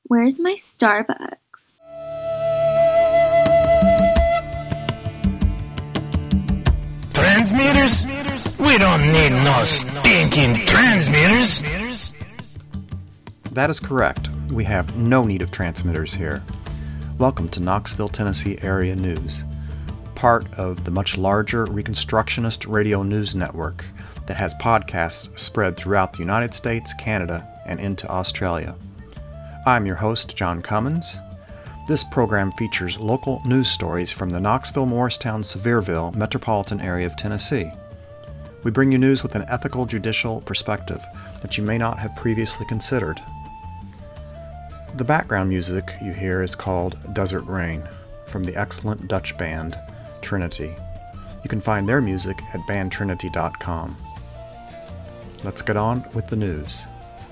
Where's my Starbucks? Transmitters? We don't need no stinking transmitters. That is correct. We have no need of transmitters here. Welcome to Knoxville, Tennessee Area News, part of the much larger Reconstructionist Radio News Network that has podcasts spread throughout the United States, Canada, and into Australia. I'm your host, John Cummins. This program features local news stories from the Knoxville, Morristown, Sevierville metropolitan area of Tennessee. We bring you news with an ethical, judicial perspective that you may not have previously considered. The background music you hear is called Desert Rain from the excellent Dutch band Trinity. You can find their music at bandtrinity.com. Let's get on with the news.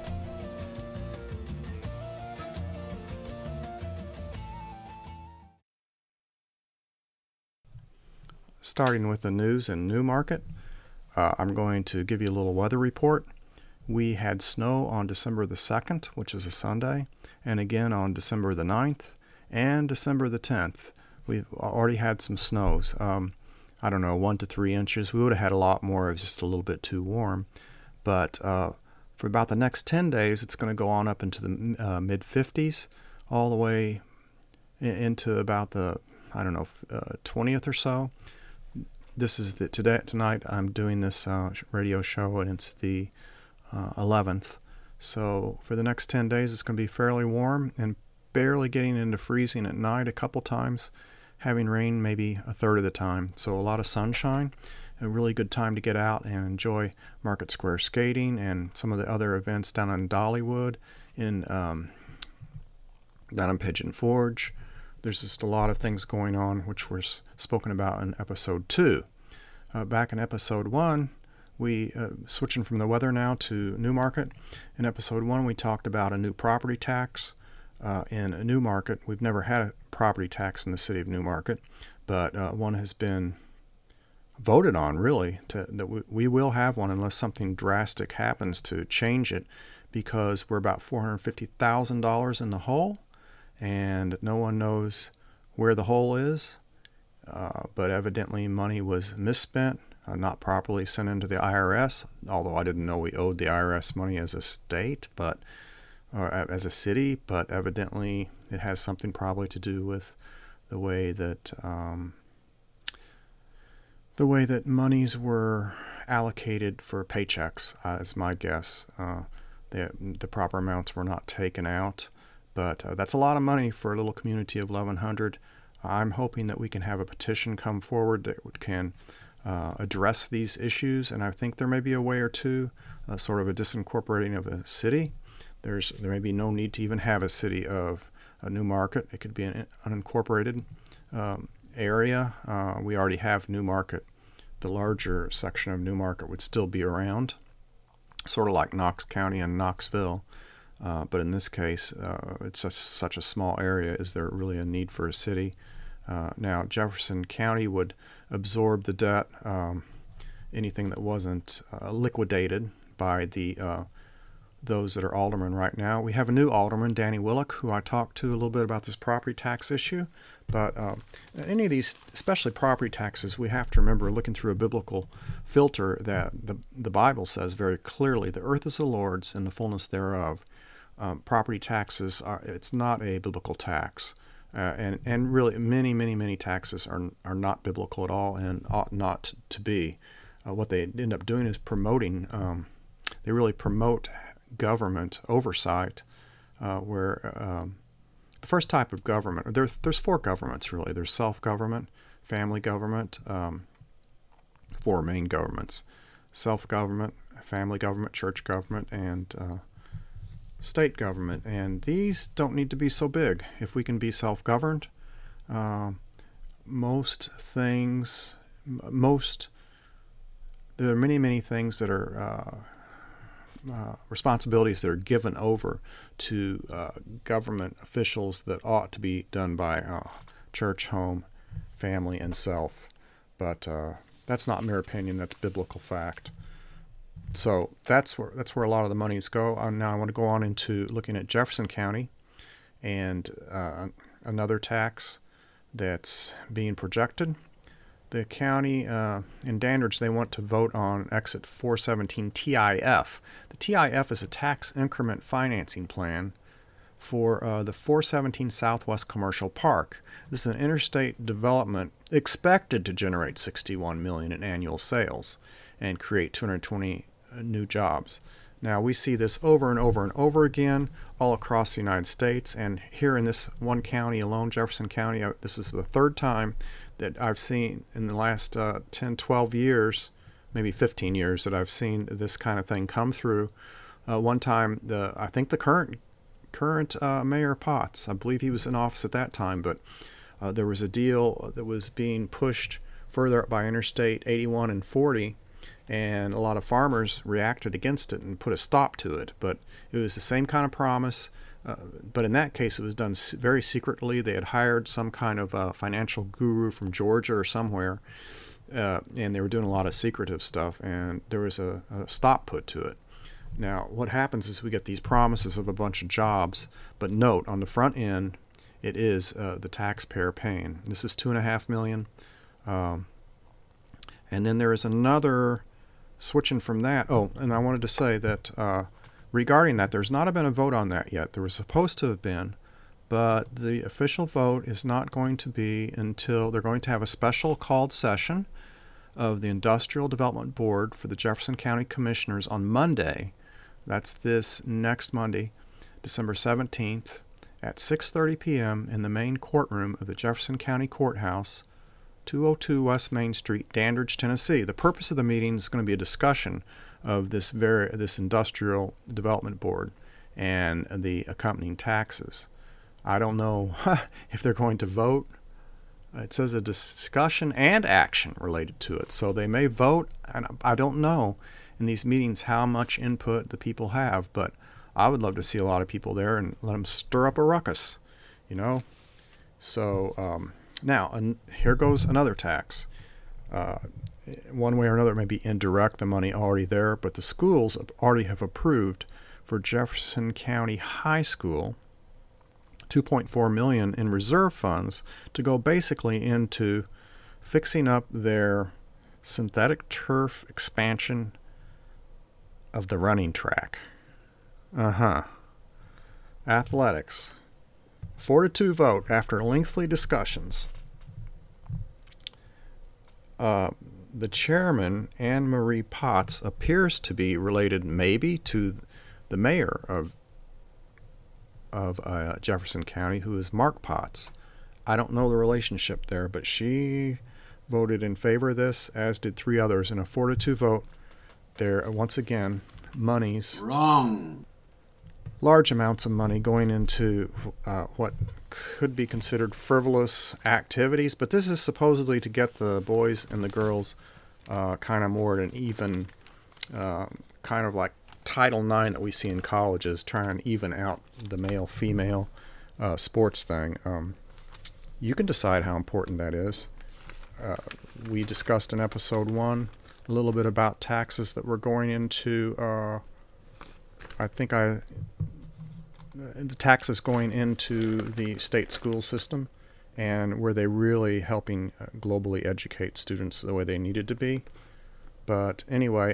Starting with the news in Newmarket, I'm going to give you a little weather report. We had snow on December the 2nd, which is a Sunday, and again on December the 9th and December the 10th. We've already had some snows. 1 to 3 inches. We would have had a lot more. It was just a little bit too warm. But for about the next 10 days, it's going to go on up into the mid-50s, all the way into about the, 20th or so. This is tonight I'm doing this radio show, and it's the 11th. So for the next 10 days, it's going to be fairly warm and barely getting into freezing at night a couple times, having rain maybe a third of the time. So a lot of sunshine, a really good time to get out and enjoy Market Square skating and some of the other events down in Dollywood, down in Pigeon Forge. There's just a lot of things going on, which were spoken about in Episode 2. Back in Episode 1, we switching from the weather now to Newmarket. In Episode 1, we talked about a new property tax in Newmarket. We've never had a property tax in the city of Newmarket, but one has been voted on, really, that we will have one unless something drastic happens to change it, because we're about $450,000 in the hole, and no one knows where the hole is, but evidently money was misspent, not properly sent into the IRS, although I didn't know we owed the IRS money as a state, or as a city, but evidently it has something probably to do with the way that monies were allocated for paychecks, is my guess. The proper amounts were not taken out. But that's a lot of money for a little community of 1,100. I'm hoping that we can have a petition come forward that can address these issues, and I think there may be a way or two, sort of a disincorporating of a city. There may be no need to even have a city of a Newmarket. It could be an unincorporated area. We already have Newmarket. The larger section of Newmarket would still be around, sort of like Knox County and Knoxville. But in this case, it's just such a small area. Is there really a need for a city? Now, Jefferson County would absorb the debt, anything that wasn't liquidated by those that are aldermen right now. We have a new alderman, Danny Willock, who I talked to a little bit about this property tax issue. But any of these, especially property taxes, we have to remember, looking through a biblical filter, that the Bible says very clearly, the earth is the Lord's and the fullness thereof. Property taxes it's not a biblical tax, and really many taxes are not biblical at all and ought not to be. What they end up doing is promoting. They really promote government oversight, where the first type of government, there's 4 governments really. There's self-government, family government, 4 main governments: self-government, family government, church government, and state government. And these don't need to be so big. If we can be self-governed, there are many things that are responsibilities that are given over to government officials that ought to be done by church, home, family, and self. But that's not mere opinion. That's biblical fact. So that's where a lot of the monies go. Now I want to go on into looking at Jefferson County. and another tax that's being projected. The county in Dandridge, they want to vote on Exit 417 TIF. The TIF is a tax increment financing plan for the 417 Southwest Commercial Park. This is an interstate development expected to generate $61 million in annual sales and create 220 new jobs. Now, we see this over and over and over again all across the United States, and here in this one county alone, Jefferson County, this is the third time that I've seen in the last 10, 12 years, maybe 15 years, that I've seen this kind of thing come through. One time, I think the current Mayor Potts, I believe he was in office at that time, but there was a deal that was being pushed further up by Interstate 81 and 40, and a lot of farmers reacted against it and put a stop to it. But it was the same kind of promise. But in that case, it was done very secretly. They had hired some kind of financial guru from Georgia or somewhere, and they were doing a lot of secretive stuff, and there was a stop put to it. Now, what happens is we get these promises of a bunch of jobs, but note, on the front end, it is the taxpayer paying. This is $2.5 million. And then there is another, switching from that. Oh, and I wanted to say that regarding that, there's not been a vote on that yet. There was supposed to have been, but the official vote is not going to be until they're going to have a special called session of the Industrial Development Board for the Jefferson County Commissioners on Monday. That's this next Monday, December 17th at 6:30 p.m. in the main courtroom of the Jefferson County Courthouse, 202 West Main Street, Dandridge, Tennessee. The purpose of the meeting is going to be a discussion of this Industrial Development Board and the accompanying taxes. I don't know if they're going to vote. It says a discussion and action related to it. So they may vote, and I don't know in these meetings how much input the people have, but I would love to see a lot of people there and let them stir up a ruckus, you know. So now, here goes another tax. One way or another, it may be indirect, the money already there, but the schools already have approved for Jefferson County High School $2.4 million in reserve funds to go basically into fixing up their synthetic turf expansion of the running track. Athletics. 4-2 vote after lengthy discussions. The chairman, Anne Marie Potts, appears to be related maybe to the mayor of Jefferson County, who is Mark Potts. I don't know the relationship there, but she voted in favor of this, as did 3 others, in a 4-2 vote. There, once again, monies. Wrong. Large amounts of money going into what could be considered frivolous activities, but this is supposedly to get the boys and the girls kind of more at an even, kind of like Title IX that we see in colleges, trying to even out the male-female sports thing. You can decide how important that is. We discussed in episode 1 a little bit about taxes that were going into, the taxes going into the state school system, and were they really helping globally educate students the way they needed to be. But anyway,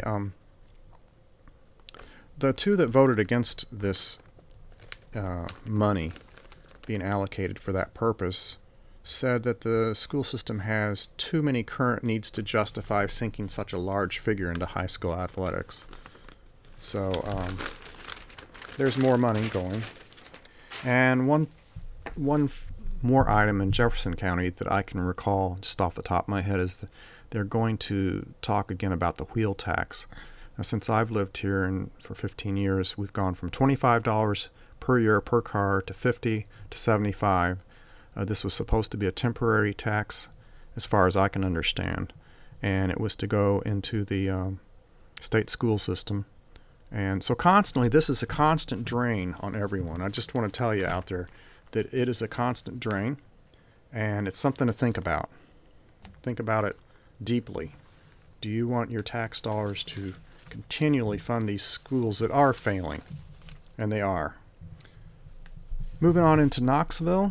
the 2 that voted against this money being allocated for that purpose said that the school system has too many current needs to justify sinking such a large figure into high school athletics. So there's more money going. And one more item in Jefferson County that I can recall just off the top of my head is that they're going to talk again about the wheel tax. Now, since I've lived here for 15 years, we've gone from $25 per year per car to $50 to $75. This was supposed to be a temporary tax, as far as I can understand, and it was to go into the state school system. And so constantly, this is a constant drain on everyone. I just want to tell you out there that it is a constant drain, and it's something to think about. Think about it deeply. Do you want your tax dollars to continually fund these schools that are failing? And they are. Moving on into Knoxville,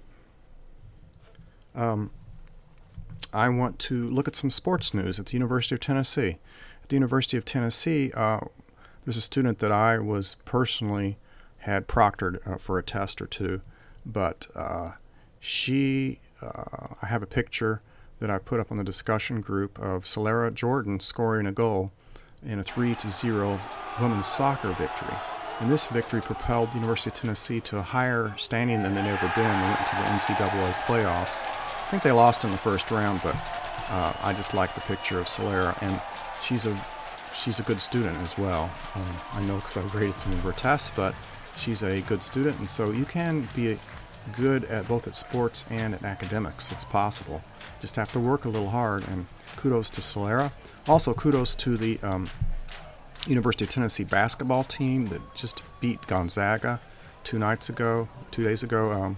I want to look at some sports news at the University of Tennessee. At the University of Tennessee, there's a student that I was personally had proctored for a test or two, but I have a picture that I put up on the discussion group of Celera Jordan scoring a goal in a 3-0 women's soccer victory. And this victory propelled the University of Tennessee to a higher standing than they'd ever been. They went to the NCAA playoffs. I think they lost in the first round, but I just like the picture of Celera, and she's a good student as well. I know because I graded some of her tests, but she's a good student, and so you can be good at both at sports and at academics. It's possible. Just have to work a little hard, and kudos to Celera. Also, kudos to the University of Tennessee basketball team that just beat Gonzaga 2 days ago,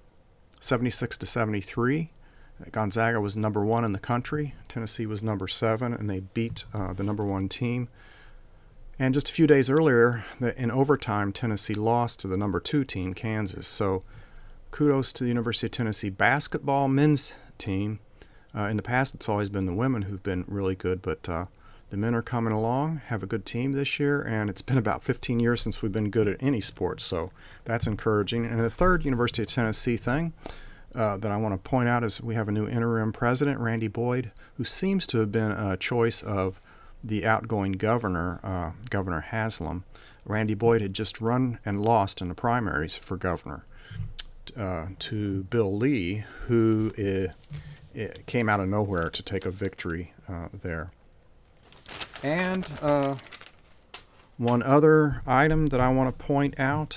76-73. Gonzaga was number 1 in the country. Tennessee was number 7, and they beat the number 1 team. And just a few days earlier, in overtime, Tennessee lost to the number 2 team, Kansas. So kudos to the University of Tennessee basketball men's team. In the past, it's always been the women who've been really good, but the men are coming along, have a good team this year, and it's been about 15 years since we've been good at any sport, so that's encouraging. And the third University of Tennessee thing that I want to point out is we have a new interim president, Randy Boyd, who seems to have been a choice of the outgoing governor, Governor Haslam. Randy Boyd had just run and lost in the primaries for governor to Bill Lee, who came out of nowhere to take a victory there. And one other item that I want to point out,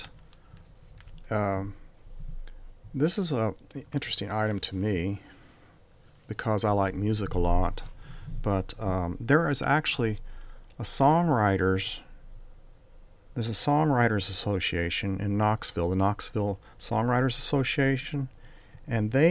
this is an interesting item to me because I like music a lot, but there is actually there's a songwriters association in Knoxville, the Knoxville Songwriters Association, and they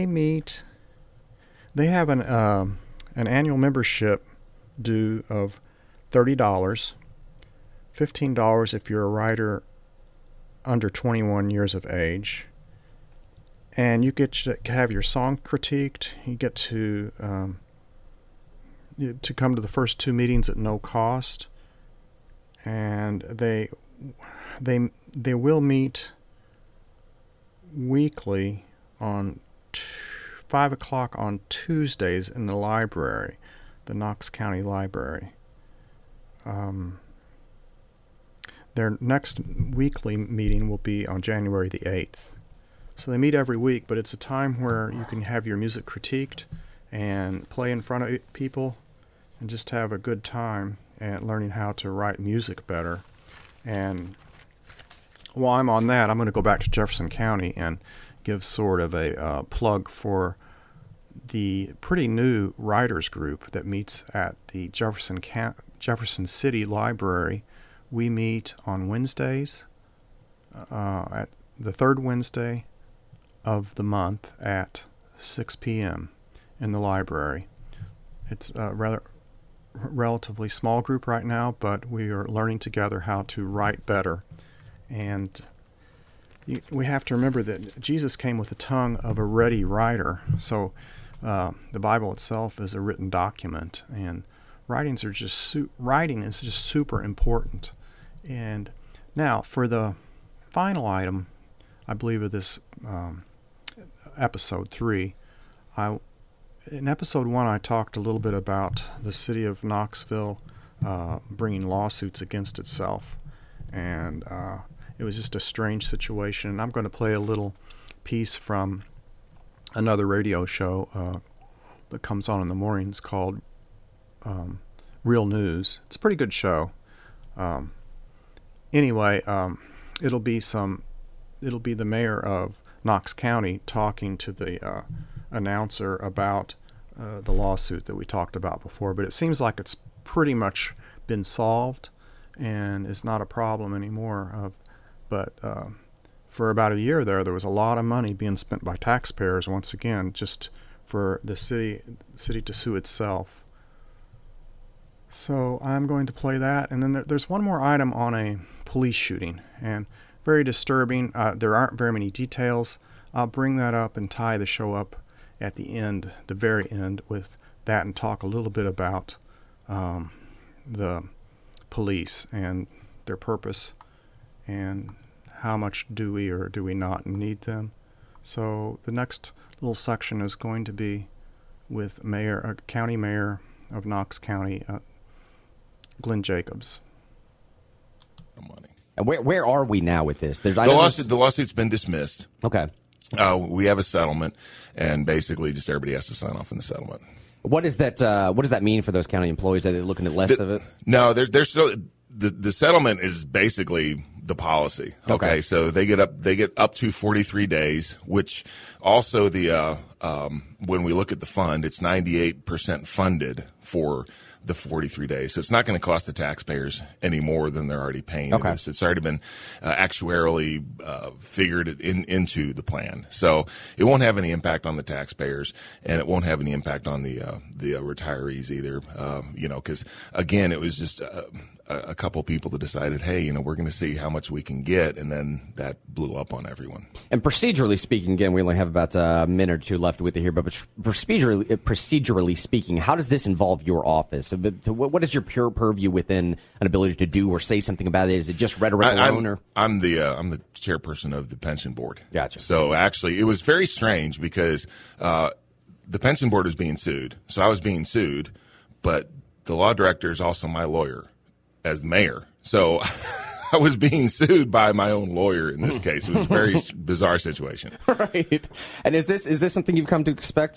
have an annual membership due of $30, $15 if you're a writer under 21 years of age, and you get to have your song critiqued. You get to come to the first 2 meetings at no cost, and they will meet weekly on 5 o'clock on Tuesdays in the library, the Knox County Library. Their next weekly meeting will be on January the 8th. So they meet every week, but it's a time where you can have your music critiqued and play in front of people and just have a good time at learning how to write music better. And while I'm on that, I'm going to go back to Jefferson County and give sort of a plug for the pretty new writers group that meets at the Jefferson City Library. We meet on Wednesdays, at the third Wednesday of the month at 6 p.m. in the library. It's a relatively small group right now, but we are learning together how to write better. And we have to remember that Jesus came with the tongue of a ready writer. So the Bible itself is a written document, and writing is just super important. And now for the final item, I believe of this episode 3, in episode 1 I talked a little bit about the city of Knoxville bringing lawsuits against itself, and it was just a strange situation. And I'm going to play a little piece from another radio show that comes on in the mornings called Real News. It's a pretty good show. Anyway, it'll be the mayor of Knox County talking to the announcer about the lawsuit that we talked about before. But it seems like it's pretty much been solved and is not a problem anymore. But for about a year there was a lot of money being spent by taxpayers once again just for the city to sue itself. So I'm going to play that, and then there's one more item on a police shooting, and very disturbing. There aren't very many details. I'll bring that up and tie the show up at the end, the very end, with that, and talk a little bit about the police and their purpose and how much do we or do we not need them. So the next little section is going to be with County Mayor of Knox County, Glenn Jacobs. Money. And where are we now with this? The lawsuit's been dismissed. Okay. We have a settlement, and basically just everybody has to sign off on the settlement. What is that? What does that mean for those county employees? Are they looking at less of it? No, they're still the settlement is basically the policy. Okay, so they get up to 43 days, which also when we look at the fund, it's 98% funded for the 43 days. So it's not going to cost the taxpayers any more than they're already paying. Okay. It's already been actuarially figured into the plan. So it won't have any impact on the taxpayers, and it won't have any impact on the retirees either. Because again, it was just a couple people that decided, hey, we're going to see how much we can get, and then that blew up on everyone. And procedurally speaking, again, we only have about a minute or two left with it here, but procedurally speaking, how does this involve your office? What is your pure purview within an ability to do or say something about it? Is it just rhetoric alone? I'm the chairperson of the pension board. Gotcha. So actually, it was very strange because the pension board was being sued. So I was being sued, but the law director is also my lawyer as mayor. So I was being sued by my own lawyer in this case. It was a very bizarre situation. Right. And is this something you've come to expect?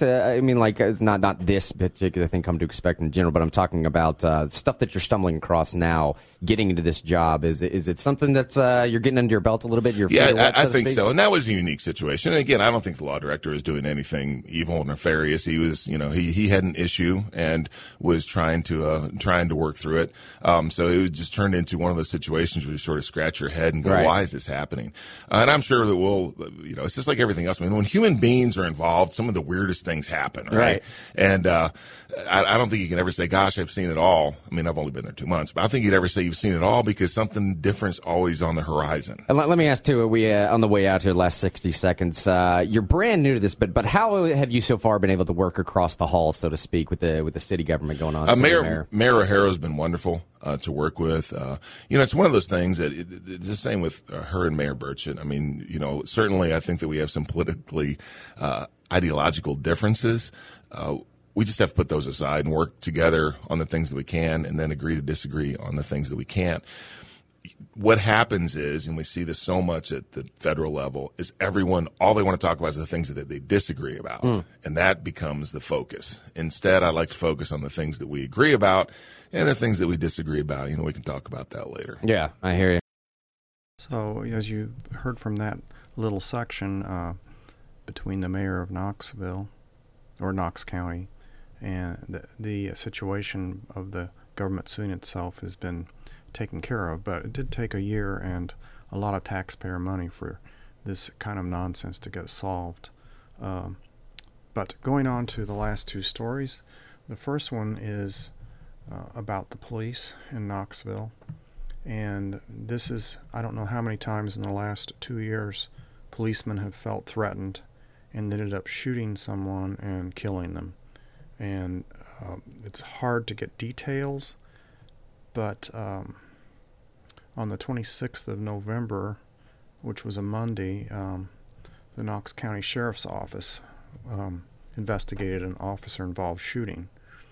Not this particular thing come to expect in general, but I'm talking about stuff that you're stumbling across now, getting into this job. Is it something that's you're getting under your belt a little bit? I think so. And that was a unique situation. And again, I don't think the law director was doing anything evil or nefarious. He was, he had an issue and was trying to work through it. So it just turned into one of those situations where you sort of scratch your head and go, right. Why is this happening? And I'm sure that it's just like everything else. I mean, when human beings are involved, some of the weirdest things happen, right? And I don't think you can ever say, gosh, I've seen it all. I mean, I've only been there 2 months, but I don't think you'd ever say you've seen it all because something different's always on the horizon. And let me ask, too, we on the way out here, last 60 seconds, you're brand new to this, but how have you so far been able to work across the hall, so to speak, with the city government going on? Mayor O'Hara's been wonderful to work with. It's one of those things that it's the same with her and Mayor Burchett. I mean, certainly I think that we have some politically ideological differences. We just have to put those aside and work together on the things that we can and then agree to disagree on the things that we can't. What happens is, and we see this so much at the federal level, is everyone, all they want to talk about is the things that they disagree about. And that becomes the focus. Instead, I like to focus on the things that we agree about and the things that we disagree about. We can talk about that later. Yeah, I hear you. So, as you heard from that little section between the mayor of Knoxville, or Knox County, and the situation of the government suing itself has been taken care of, but it did take a year and a lot of taxpayer money for this kind of nonsense to get solved. But going on to the last two stories, the first one is about the police in Knoxville, and this is, I don't know how many times in the last 2 years policemen have felt threatened and ended up shooting someone and killing them. And it's hard to get details, but on the 26th of November, which was a Monday, the Knox County Sheriff's Office investigated an officer-involved shooting.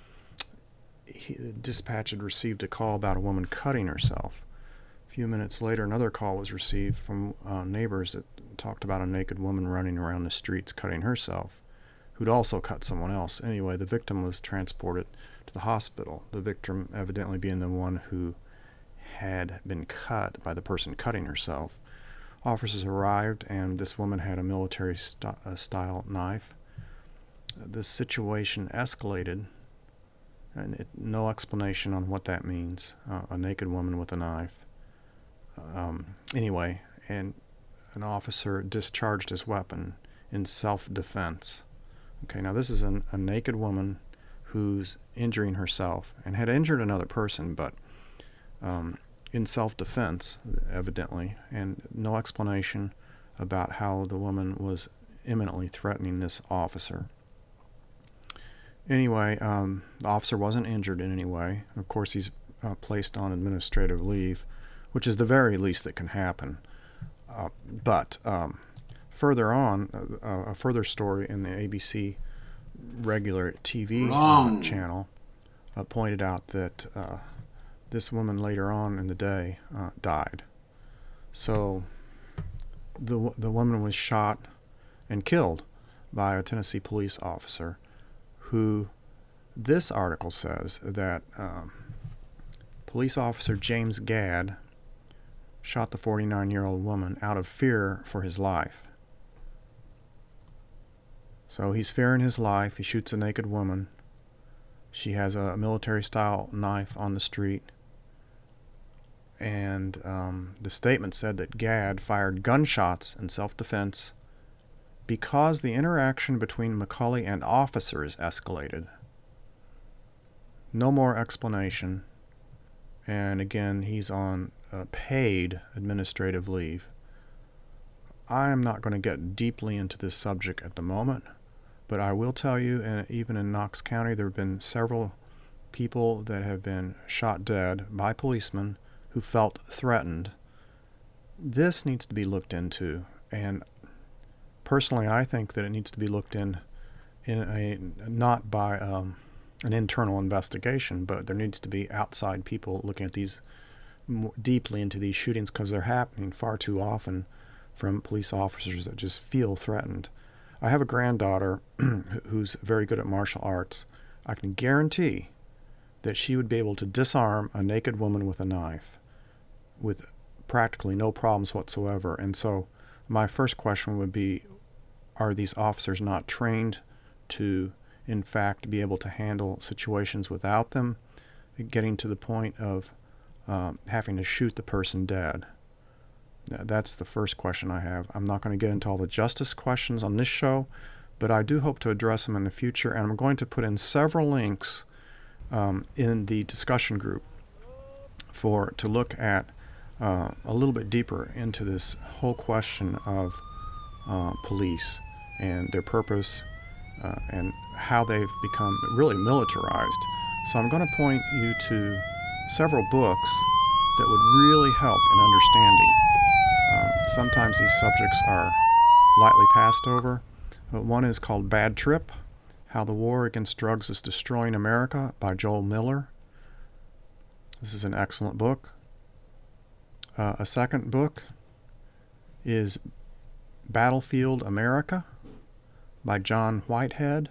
Dispatch had received a call about a woman cutting herself. A few minutes later, another call was received from neighbors that talked about a naked woman running around the streets cutting herself, who'd also cut someone else. Anyway, the victim was transported to the hospital, the victim evidently being the one who had been cut by the person cutting herself. Officers arrived, and this woman had a military-style knife. This situation escalated, and no explanation on what that means, a naked woman with a knife. Anyway, and an officer discharged his weapon in self-defense. Okay, now this is a naked woman who's injuring herself and had injured another person, but in self-defense, evidently, and no explanation about how the woman was imminently threatening this officer. Anyway, the officer wasn't injured in any way. Of course, he's placed on administrative leave, which is the very least that can happen. But further on, a further story in the ABC regular TV channel pointed out that this woman later on in the day died. So the woman was shot and killed by a Tennessee police officer who, this article says that police officer James Gadd shot the 49-year-old woman out of fear for his life. So he's fearing his life. He shoots a naked woman. She has a military-style knife on the street. And the statement said that Gadd fired gunshots in self-defense because the interaction between McCulley and officers escalated. No more explanation. And again, he's on paid administrative leave. I am not going to get deeply into this subject at the moment, but I will tell you, even in Knox County, there have been several people that have been shot dead by policemen who felt threatened. This needs to be looked into, and personally, I think that it needs to be looked in a not by an internal investigation, but there needs to be outside people looking at these more deeply into these shootings, because they're happening far too often from police officers that just feel threatened. I have a granddaughter who's very good at martial arts. I can guarantee that she would be able to disarm a naked woman with a knife with practically no problems whatsoever. And so my first question would be, are these officers not trained to, in fact, be able to handle situations without them getting to the point of having to shoot the person dead? That's the first question I have. I'm not going to get into all the justice questions on this show, but I do hope to address them in the future, and I'm going to put in several links in the discussion group to look at a little bit deeper into this whole question of police and their purpose and how they've become really militarized. So I'm going to point you to several books that would really help in understanding. Sometimes these subjects are lightly passed over, but one is called Bad Trip: How the War Against Drugs is Destroying America by Joel Miller. This is an excellent book. A second book is Battlefield America by John Whitehead.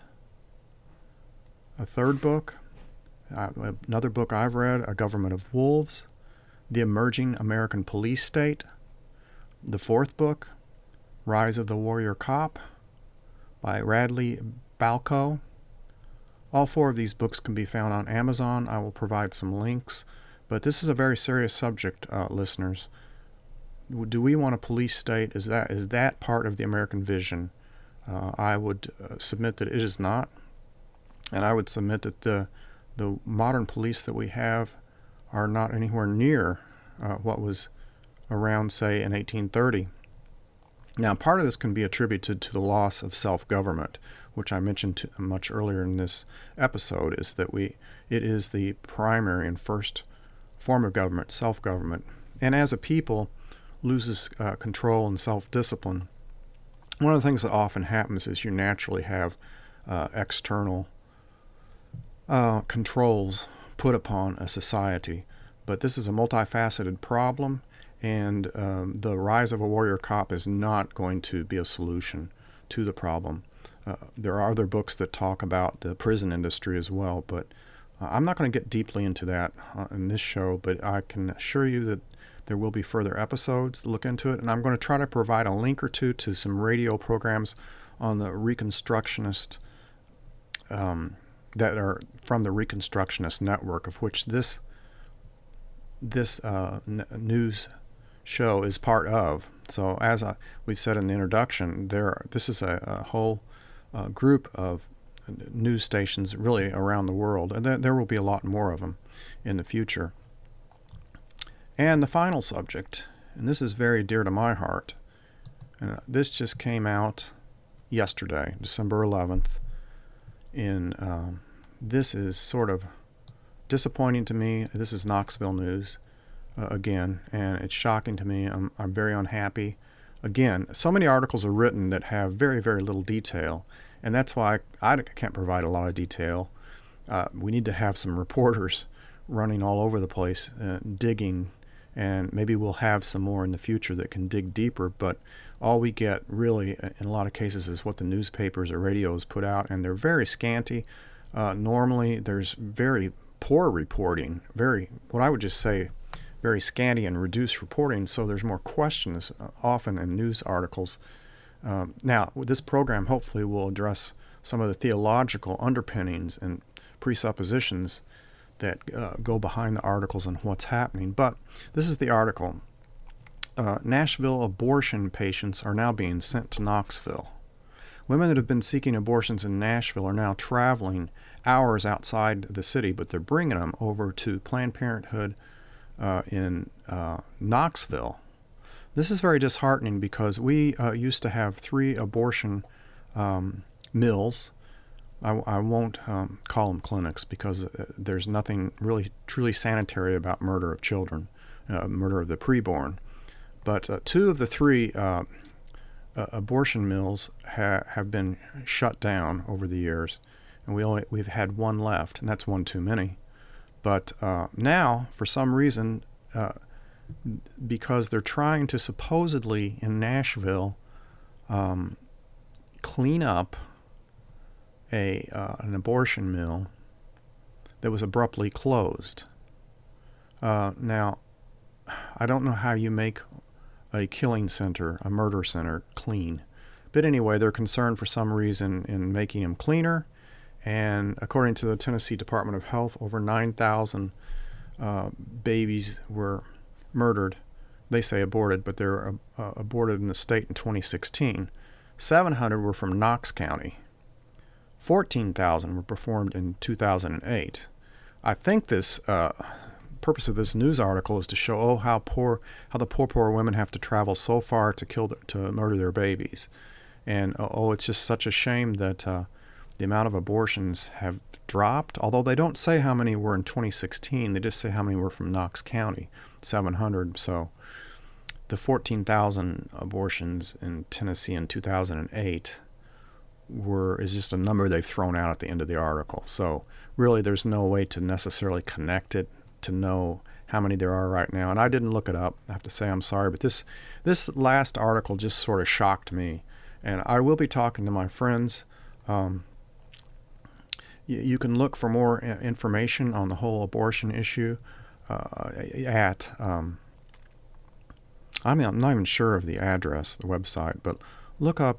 A third book, another book I've read, A Government of Wolves, The Emerging American Police State. The fourth book, Rise of the Warrior Cop by Radley Balko. All four of these books can be found on Amazon. I will provide some links. But this is a very serious subject, listeners. Do we want a police state? Is that part of the American vision? I would submit that it is not. And I would submit that the modern police that we have are not anywhere near what was around, say, in 1830. Now, part of this can be attributed to the loss of self-government, which I mentioned much earlier in this episode, is that it is the primary and first form of government, self-government. And as a people loses control and self-discipline, one of the things that often happens is you naturally have external controls put upon a society. But this is a multifaceted problem, and the Rise of a Warrior Cop is not going to be a solution to the problem. There are other books that talk about the prison industry as well, but I'm not going to get deeply into that in this show, but I can assure you that there will be further episodes to look into it, and I'm going to try to provide a link or two to some radio programs on the Reconstructionist that are from the Reconstructionist Network, of which this news show is part of. So as we've said in the introduction, this is a whole group of news stations really around the world, and there will be a lot more of them in the future. And the final subject, and this is very dear to my heart, and this just came out yesterday, December 11th. This is sort of disappointing to me. This is Knoxville news again, and it's shocking to me. I'm very unhappy. Again, so many articles are written that have very, very little detail, and that's why I can't provide a lot of detail. We need to have some reporters running all over the place, digging, and maybe we'll have some more in the future that can dig deeper, but all we get really in a lot of cases is what the newspapers or radios put out, and they're very scanty. Normally there's very poor reporting, what I would just say, very scanty and reduced reporting, so there's more questions often in news articles. Now, this program hopefully will address some of the theological underpinnings and presuppositions that go behind the articles and what's happening. But this is the article. Nashville abortion patients are now being sent to Knoxville. Women that have been seeking abortions in Nashville are now traveling hours outside the city, but they're bringing them over to Planned Parenthood in Knoxville. This is very disheartening because we used to have 3 abortion mills. I won't call them clinics because there's nothing really truly sanitary about murder of children, murder of the preborn. But 2 of the 3 abortion mills have been shut down over the years, and we've had 1 left, and that's 1 too many. But now, for some reason, because they're trying to supposedly in Nashville clean up an abortion mill that was abruptly closed. Now, I don't know how you make a killing center, a murder center, clean. But anyway, they're concerned for some reason in making them cleaner. And according to the Tennessee Department of Health, over 9,000 babies were murdered. They say aborted, but they're aborted in the state in 2016. 700 were from Knox County. 14,000 were performed in 2008. I think this purpose of this news article is to show how the poor women have to travel so far to murder their babies, and it's just such a shame that the amount of abortions have dropped. Although they don't say how many were in 2016, they just say how many were from Knox County, 700. So the 14,000 abortions in Tennessee in 2008 is just a number they've thrown out at the end of the article. So really there's no way to necessarily connect it to know how many there are right now. And I didn't look it up. I have to say I'm sorry, but this last article just sort of shocked me. And I will be talking to my friends. You can look for more information on the whole abortion issue at I'm not even sure of the address, the website, but look up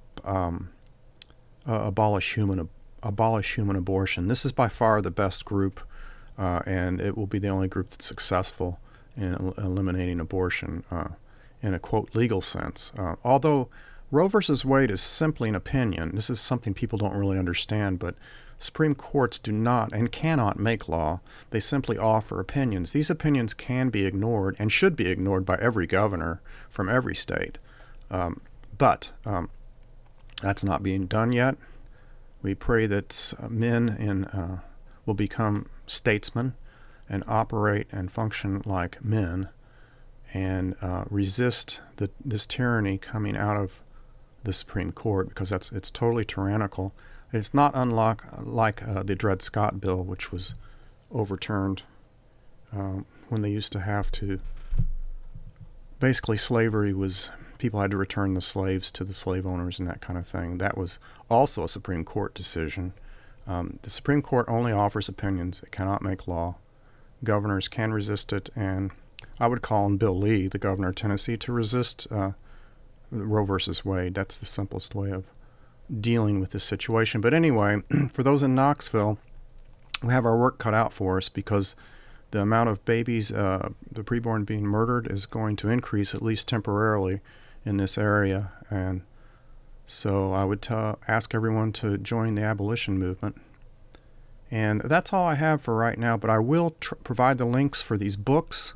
Abolish Human Abortion. This is by far the best group, and it will be the only group that's successful in eliminating abortion in a, quote, legal sense. Although Roe versus Wade is simply an opinion, this is something people don't really understand, but Supreme Courts do not and cannot make law. They simply offer opinions. These opinions can be ignored and should be ignored by every governor from every state. But that's not being done yet. We pray that men will become statesmen and operate and function like men and resist this tyranny coming out of the Supreme Court, because it's totally tyrannical. It's not unlike the Dred Scott bill, which was overturned when they used to have to. Basically, slavery was people had to return the slaves to the slave owners and that kind of thing. That was also a Supreme Court decision. The Supreme Court only offers opinions. It cannot make law. Governors can resist it, and I would call on Bill Lee, the governor of Tennessee, to resist Roe versus Wade. That's the simplest way of dealing with this situation. But anyway, for those in Knoxville, we have our work cut out for us, because the amount of babies, the preborn being murdered, is going to increase, at least temporarily, in this area. And so I would ask everyone to join the abolition movement. And that's all I have for right now, but I will provide the links for these books.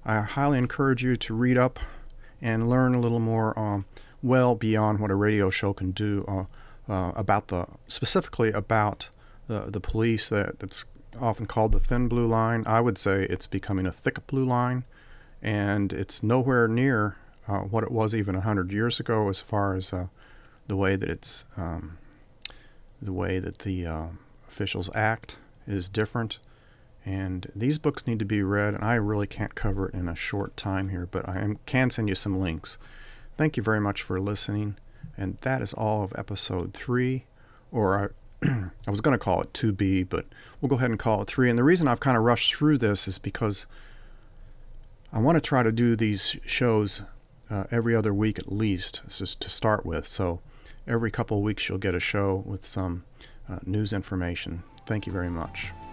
I highly encourage you to read up and learn a little more well beyond what a radio show can do specifically about the police. That's often called the thin blue line. I would say it's becoming a thick blue line, and it's nowhere near what it was even 100 years ago as far as the way that the officials act is different. And these books need to be read, and I really can't cover it in a short time here, but I can send you some links. Thank you very much for listening, and that is all of episode 3, or I was going to call it 2B, but we'll go ahead and call it 3. And the reason I've kind of rushed through this is because I want to try to do these shows every other week at least, just to start with. So every couple of weeks you'll get a show with some news information. Thank you very much.